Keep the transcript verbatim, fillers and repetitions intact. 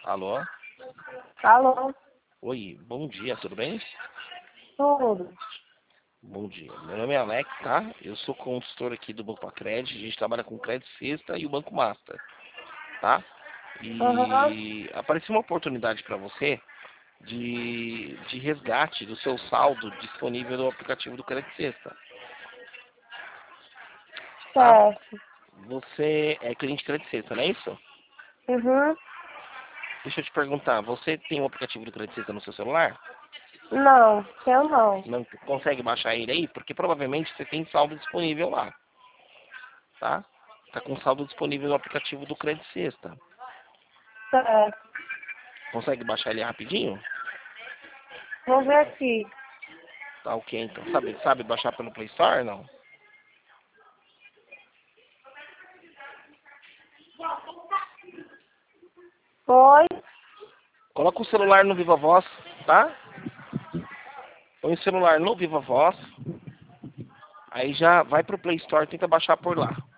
Alô? Alô? Oi, bom dia, tudo bem? Tudo. Bom dia. Meu nome é Alex, tá? Eu sou consultor aqui do Banco Acred. A gente trabalha com o Crédito Sexta e o Banco Master, tá? Aham. E apareceu uma oportunidade para você de, de resgate do seu saldo disponível no aplicativo do Crédito Sexta, tá? Certo. Você é cliente Crédito Sexta, não é isso? Uhum. Deixa eu te perguntar, você tem o aplicativo do Crédito Sexta no seu celular? Não, eu não. Não consegue baixar ele aí? Porque provavelmente você tem saldo disponível lá, tá? Tá com saldo disponível no aplicativo do Crédito Sexta. Certo. Consegue baixar ele rapidinho? Vou ver aqui. Tá ok, então. Sabe, sabe baixar pelo Play Store, não? Oi? Coloca o celular no Viva Voz, tá? Põe o celular no Viva Voz. Aí já vai pro Play Store e tenta baixar por lá.